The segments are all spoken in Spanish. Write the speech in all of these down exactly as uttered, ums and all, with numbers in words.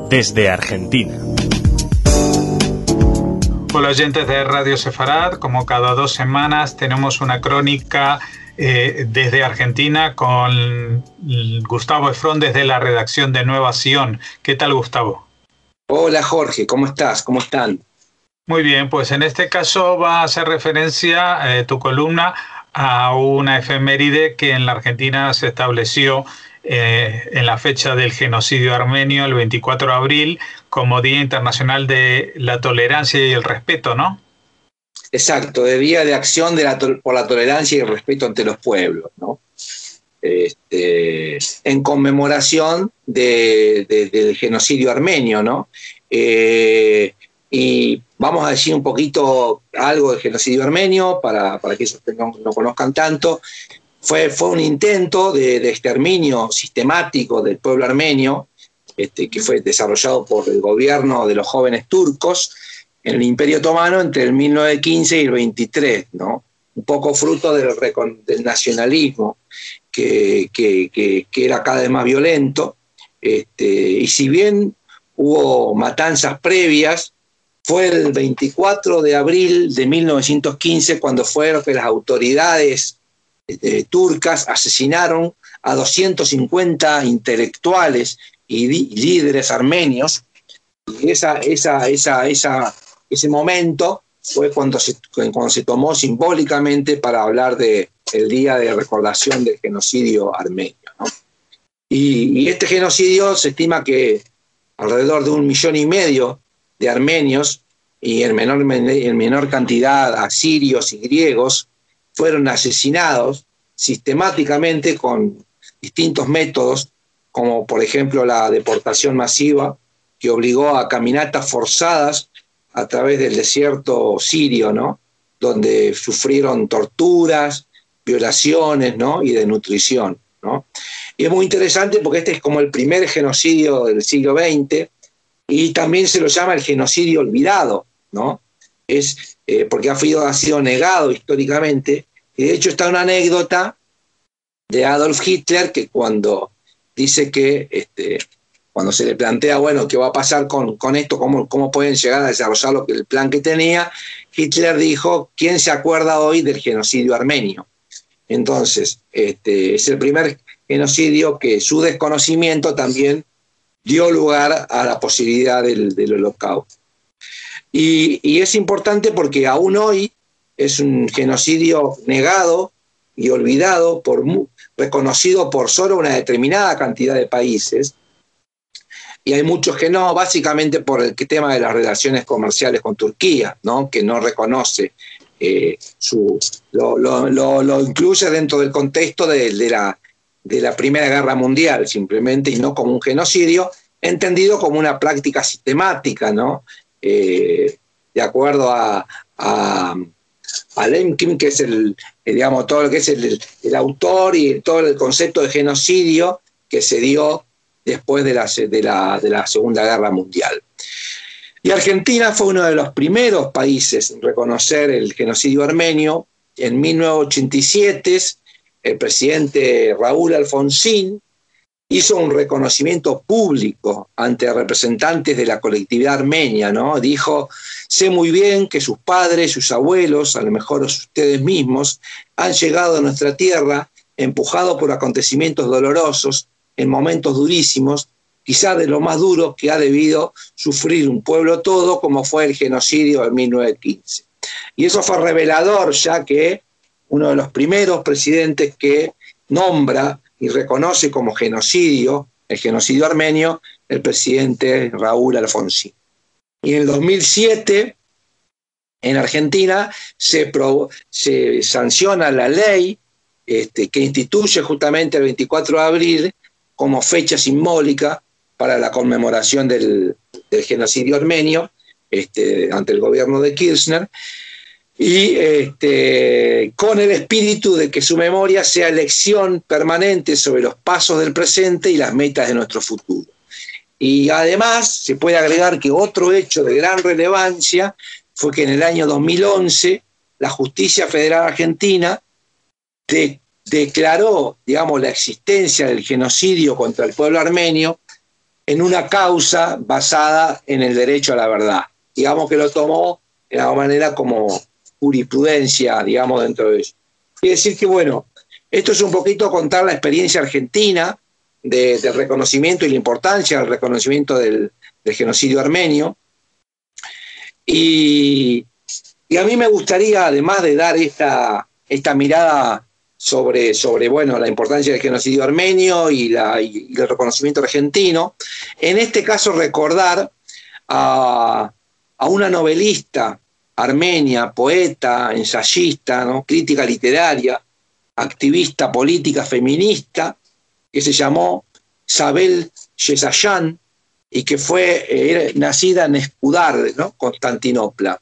desde Argentina. Hola oyentes de Radio Sefarad, como cada dos semanas tenemos una crónica eh, desde Argentina con Gustavo Efrón desde la redacción de Nueva Sion. ¿Qué tal, Gustavo? Hola Jorge, ¿cómo estás? ¿Cómo están? Muy bien, pues en este caso va a hacer referencia eh, tu columna a una efeméride que en la Argentina se estableció eh, en la fecha del genocidio armenio, el veinticuatro de abril, como Día Internacional de la Tolerancia y el Respeto, ¿no? Exacto, de Día de Acción de la por la Tolerancia y el Respeto ante los Pueblos, ¿no? Este, en conmemoración de, de, del genocidio armenio, ¿no? Eh, y vamos a decir un poquito algo del genocidio armenio para, para que ellos no, no conozcan tanto. Fue, fue un intento de, de exterminio sistemático del pueblo armenio, este, que fue desarrollado por el gobierno de los jóvenes turcos en el Imperio Otomano entre el mil novecientos quince y el veintitrés, ¿no? Un poco fruto del, del nacionalismo que, que, que, que era cada vez más violento. Este, y si bien hubo matanzas previas, fue el veinticuatro de abril de mil novecientos quince cuando fueron que las autoridades eh, turcas asesinaron a doscientos cincuenta intelectuales y líderes armenios. Y esa, esa, esa, esa, ese momento fue cuando se, cuando se tomó simbólicamente para hablar del Día de Recordación del Genocidio Armenio, ¿no? Y, y este genocidio se estima que alrededor de un millón y medio de armenios y en menor, en menor cantidad asirios y griegos fueron asesinados sistemáticamente con distintos métodos, como por ejemplo la deportación masiva, que obligó a caminatas forzadas a través del desierto sirio, ¿no? Donde sufrieron torturas, violaciones, ¿no? Y desnutrición, ¿no? Y es muy interesante porque este es como el primer genocidio del siglo veinte y también se lo llama el genocidio olvidado, ¿no? Es, eh, porque ha sido, ha sido negado históricamente. Y de hecho está una anécdota de Adolf Hitler que cuando dice que este, cuando se le plantea, bueno, ¿qué va a pasar con, con esto? ¿Cómo, ¿Cómo pueden llegar a desarrollar lo que, el plan que tenía? Hitler dijo, ¿quién se acuerda hoy del genocidio armenio? Entonces, este, es el primer genocidio que su desconocimiento también dio lugar a la posibilidad del, del holocausto. Y, y es importante porque aún hoy es un genocidio negado y olvidado, por, reconocido por solo una determinada cantidad de países. Y hay muchos que no, básicamente por el tema de las relaciones comerciales con Turquía, ¿no? Que no reconoce, eh, su, lo, lo, lo, lo incluye dentro del contexto de, de, la, de la Primera Guerra Mundial, simplemente, y no como un genocidio, entendido como una práctica sistemática, ¿no? Eh, de acuerdo a, a, a Lemkin, que es el, digamos, todo lo que es el, el autor y todo el concepto de genocidio que se dio después de la, de, la, de la Segunda Guerra Mundial. Y Argentina fue uno de los primeros países en reconocer el genocidio armenio. En mil novecientos ochenta y siete, el presidente Raúl Alfonsín hizo un reconocimiento público ante representantes de la colectividad armenia, ¿no? Dijo, sé muy bien que sus padres, sus abuelos, a lo mejor ustedes mismos, han llegado a nuestra tierra empujados por acontecimientos dolorosos, en momentos durísimos, quizás de lo más duro que ha debido sufrir un pueblo todo, como fue el genocidio de mil novecientos quince. Y eso fue revelador, ya que uno de los primeros presidentes que nombra y reconoce como genocidio, el genocidio armenio, el presidente Raúl Alfonsín. Y en el dos mil siete, en Argentina, se, pro, se sanciona la ley este, que instituye justamente el veinticuatro de abril como fecha simbólica para la conmemoración del, del genocidio armenio este, ante el gobierno de Kirchner, y este, con el espíritu de que su memoria sea lección permanente sobre los pasos del presente y las metas de nuestro futuro. Y además se puede agregar que otro hecho de gran relevancia fue que en el año dos mil once la Justicia Federal Argentina de, declaró, digamos, la existencia del genocidio contra el pueblo armenio en una causa basada en el derecho a la verdad. Digamos que lo tomó de alguna manera como jurisprudencia, digamos, dentro de eso. Quiere decir que, bueno, esto es un poquito contar la experiencia argentina de, del reconocimiento y la importancia del reconocimiento del, del genocidio armenio. Y, y a mí me gustaría, además de dar esta, esta mirada sobre, sobre bueno, la importancia del genocidio armenio y, la, y el reconocimiento argentino, en este caso recordar a, a una novelista armenia, poeta, ensayista, ¿no? Crítica literaria, activista política feminista, que se llamó Sabel Yesayan y que fue eh, nacida en Skudar, ¿no? Constantinopla.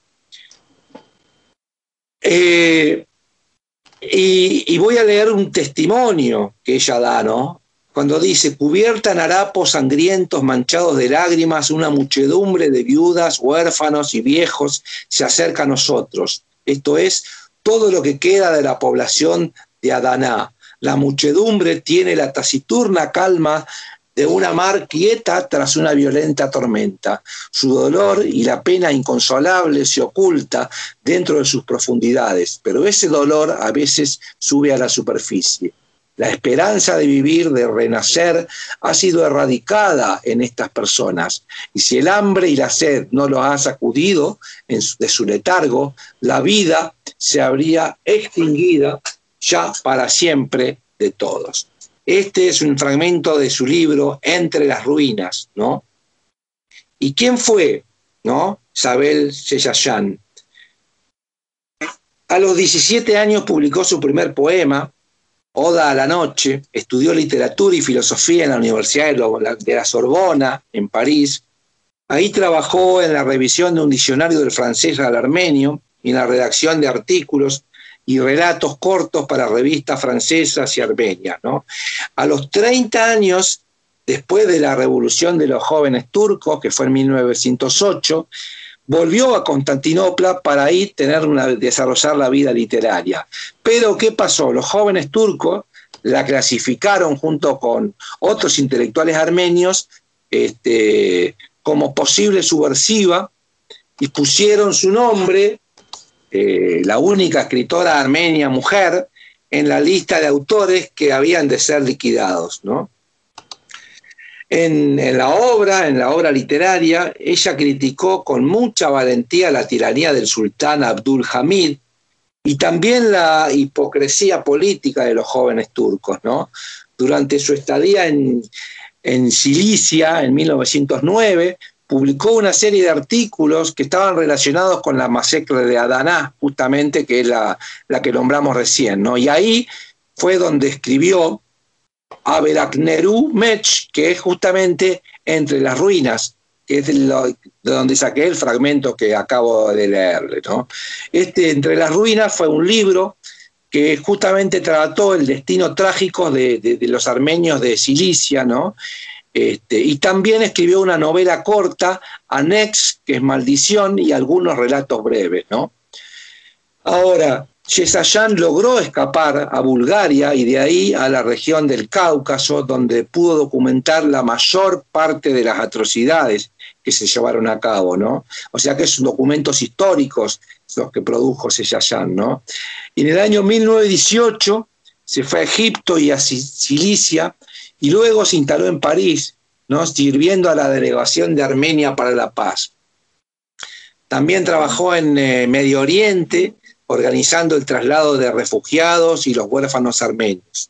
Eh, y, y voy a leer un testimonio que ella da, ¿no? Cuando dice: cubierta en harapos sangrientos manchados de lágrimas, una muchedumbre de viudas, huérfanos y viejos se acerca a nosotros. Esto es, todo lo que queda de la población de Adana. La muchedumbre tiene la taciturna calma de una mar quieta tras una violenta tormenta. Su dolor y la pena inconsolable se oculta dentro de sus profundidades, pero ese dolor a veces sube a la superficie. La esperanza de vivir, de renacer, ha sido erradicada en estas personas. Y si el hambre y la sed no los ha sacudido en su, de su letargo, la vida se habría extinguido ya para siempre de todos. Este es un fragmento de su libro Entre las ruinas, ¿no? ¿Y quién fue, no? Sabel Yesayan. A los diecisiete años publicó su primer poema, Oda a la noche. Estudió literatura y filosofía en la Universidad de la Sorbona, en París. Ahí trabajó en la revisión de un diccionario del francés al armenio y en la redacción de artículos y relatos cortos para revistas francesas y armenias, ¿no? A los treinta años, después de la Revolución de los Jóvenes Turcos, que fue en mil novecientos ocho, volvió a Constantinopla para ahí tener una, desarrollar la vida literaria. Pero, ¿qué pasó? Los jóvenes turcos la clasificaron junto con otros intelectuales armenios este, como posible subversiva y pusieron su nombre, eh, la única escritora armenia mujer, en la lista de autores que habían de ser liquidados, ¿no? En, en la obra, en la obra literaria, ella criticó con mucha valentía la tiranía del sultán Abdul Hamid y también la hipocresía política de los jóvenes turcos, ¿no? Durante su estadía en, en Cilicia, en mil novecientos nueve, publicó una serie de artículos que estaban relacionados con la masacre de Adana, justamente, que es la, la que nombramos recién, ¿no? Y ahí fue donde escribió Aberakneru Mech, que es justamente Entre las ruinas, que es de, lo, de donde saqué el fragmento que acabo de leerle, ¿no? Este Entre las ruinas fue un libro que justamente trató el destino trágico de, de, de los armenios de Cilicia, ¿no? Este, y también escribió una novela corta, Anex, que es Maldición, y algunos relatos breves, ¿no? Ahora, Yesayan logró escapar a Bulgaria y de ahí a la región del Cáucaso, donde pudo documentar la mayor parte de las atrocidades que se llevaron a cabo, ¿no? O sea que son documentos históricos los que produjo Yesayan, ¿no? Y en el año mil novecientos dieciocho se fue a Egipto y a Cilicia y luego se instaló en París, ¿no? Sirviendo a la delegación de Armenia para la paz. También trabajó en eh, Medio Oriente, organizando el traslado de refugiados y los huérfanos armenios.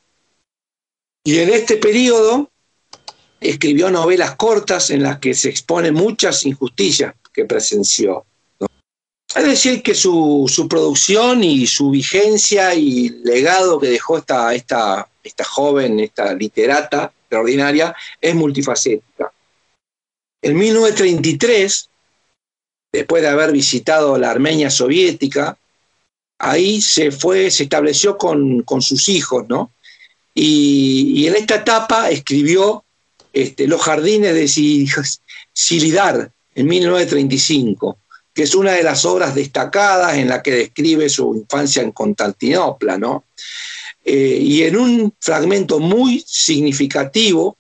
Y en este periodo escribió novelas cortas en las que se exponen muchas injusticias que presenció, ¿no? Es decir, que su, su producción y su vigencia y legado que dejó esta, esta, esta joven, esta literata extraordinaria, es multifacética. En mil novecientos treinta y tres, después de haber visitado la Armenia soviética, ahí se fue, se estableció con, con sus hijos, ¿no? Y, y en esta etapa escribió este, Los jardines de Silidar en mil novecientos treinta y cinco, que es una de las obras destacadas en la que describe su infancia en Constantinopla, ¿no? Eh, y en un fragmento muy significativo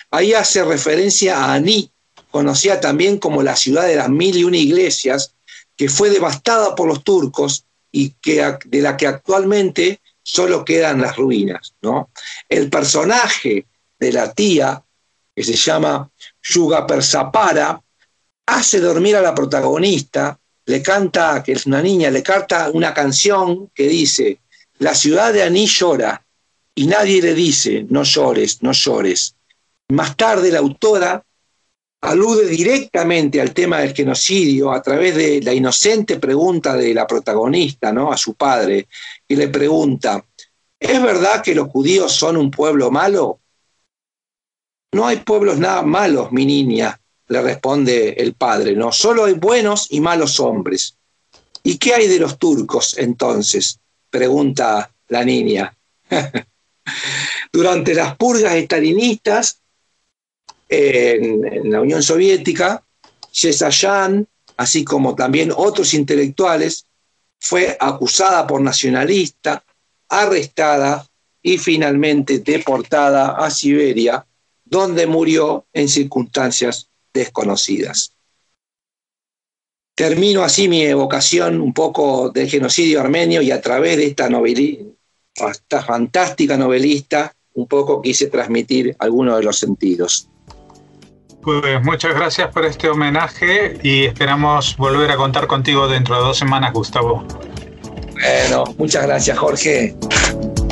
Ahí hace referencia a Aní, conocida también como la ciudad de las mil y una iglesias, que fue devastada por los turcos y que, de la que actualmente solo quedan las ruinas, ¿no? El personaje de la tía, que se llama Yugapersapara, hace dormir a la protagonista, le canta, que es una niña, le canta una canción que dice: la ciudad de Aní llora, y nadie le dice, no llores, no llores. Más tarde la autora alude directamente al tema del genocidio a través de la inocente pregunta de la protagonista, ¿no?, a su padre, que le pregunta: ¿es verdad que los judíos son un pueblo malo? No hay pueblos nada malos, mi niña, le responde el padre, ¿no? Solo hay buenos y malos hombres. ¿Y qué hay de los turcos entonces?, pregunta la niña. Durante las purgas estalinistas en, en la Unión Soviética, Yesayan, así como también otros intelectuales, fue acusada por nacionalista, arrestada y finalmente deportada a Siberia, donde murió en circunstancias desconocidas. Termino así mi evocación un poco del genocidio armenio, y a través de esta novelista, esta fantástica novelista, un poco quise transmitir algunos de los sentidos. Pues muchas gracias por este homenaje y esperamos volver a contar contigo dentro de dos semanas, Gustavo. Bueno, muchas gracias, Jorge.